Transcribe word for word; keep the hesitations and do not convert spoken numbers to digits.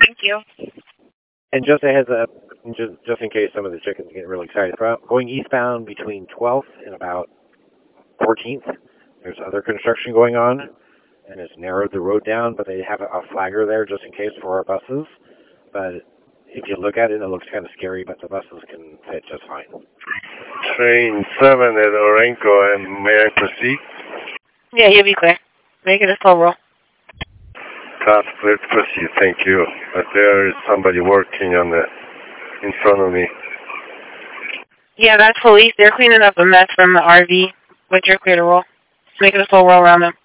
Thank you. And just a heads up, just, just in case some of the chickens get really excited, going eastbound between twelfth and about fourteenth, there's other construction going on, and it's narrowed the road down, but they have a, a flagger there just in case for our buses. But if you look at it, it looks kind of scary, but the buses can fit just fine. Train seven at Orenco, and may I proceed? Yeah, you'll be clear. Make it a slow roll. Task, let's proceed, thank you. But there is somebody working on the, in front of me. Yeah, that's police. They're cleaning up a mess from the R V, but you're clear to roll. Just make it a slow roll around them.